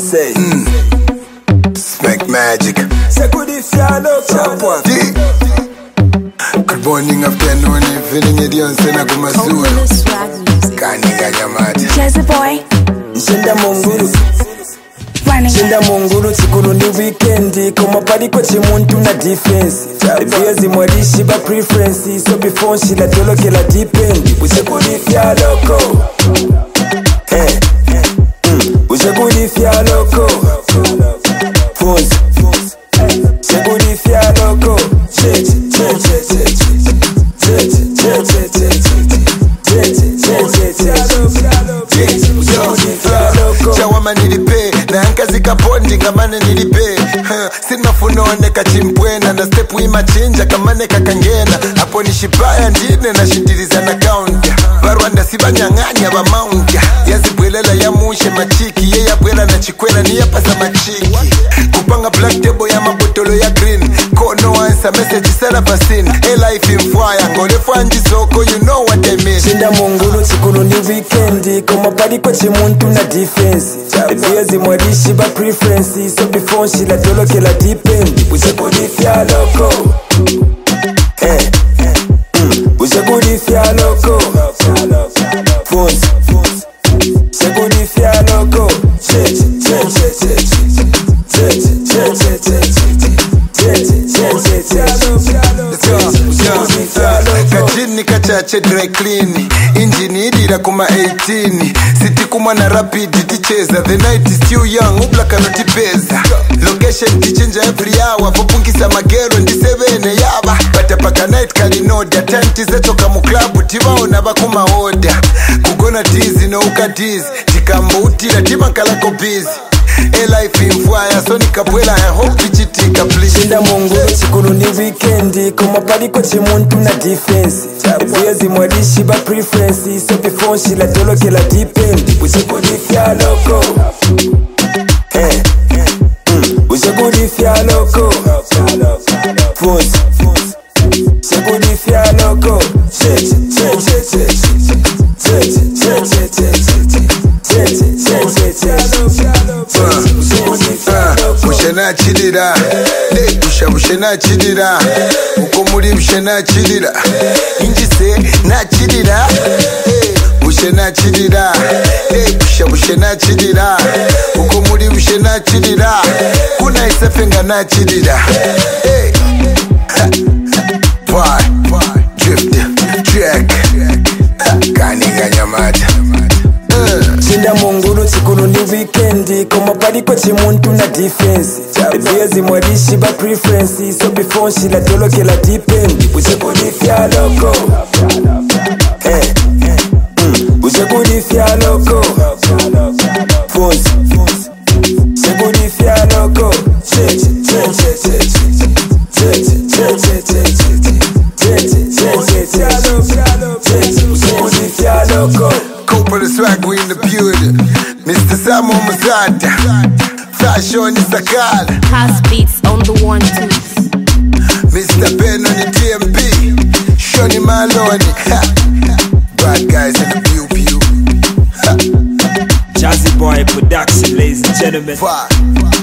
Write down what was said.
say Smack magic. say good if you're local. Good morning, afternoon, evening, Edionse na kumazulu. Kaniga nyamata. Jazzy boy, Shinda munguru, running shinda munguru chikulu ni weekendi. Koma pari kwa chimuntu na defense. Viazi mwadishi ba preference. So before shila tolo kila dipendi. Uje good if you're local. Uje good if you're local. Phones. Uje good if you're local. Chawama nilipe na ankazi kapondi ngamane nilipe Sinafunone kachimpwena na stepu imachinja kamane kakangena Hapo nishibaya ndine na shindiriza na kaunta Barwanda sibanyanganya ba maunta Yazibwelela ya mushe machiki Ye ya bwela na chikwela ni ya pasa machiki Kupanga black table ya mabotolo ya green Kono answer message sala basin life in fire ngole fanji soko you know what I mean Shinda mungulu chikulu ni weekendi. Koma pari kwa chimuntu na defense. Viazi mwadishi ba preference. So before shila tolo kila dipendi. Uje good if you're local. Uje good if you're local. Phones. Uje good if you're local. Kajini kachache dry clean Injini idira kuma 18 City kuma na rapid ticheza The night is still young ubla kanoti pesa Location tichinja every hour Vopungisa magero ndi 7 yaba Batapaka night kalinoda Time tizechoka mu club Tibaona bakuma order Kugona tizi no ukatizi Tikambo utila timakalako busy life in fire so nikapwela I hope ichitika please Shinda mungulu chikulu ni weekendi. Koma pari kwa chimuntu na defense. Viazi mwadishi ba preference. So before shila tolo kila dipendi. Uje good if you're local. Uje good if you're local. Phones. Uje good if you're local. Bushena chidira bushena chidira uko muri bushena chidira injise na chidira bushena chidira bushena chidira uko muri bushena chidira kuna isefenga na chidira drift track kaniga nyamata Shinda mungulu chikulu ni weekendi. Koma pari kwa chimuntu na defense. Viazi mwadishi ba preference. So before shila tolo kila dipendi. Uje good if you're local. Uje good if you're local. Phones. Uje good if you're local. Cooper the swag, we in the building. Mr. Samo Mazada, Fashion is a call. house beats on the 1-2. Mr. Ben on the TMB, Shoni Maloney. Bad guys in the pew pew. Jazzy boy production, ladies and gentlemen. Fuck.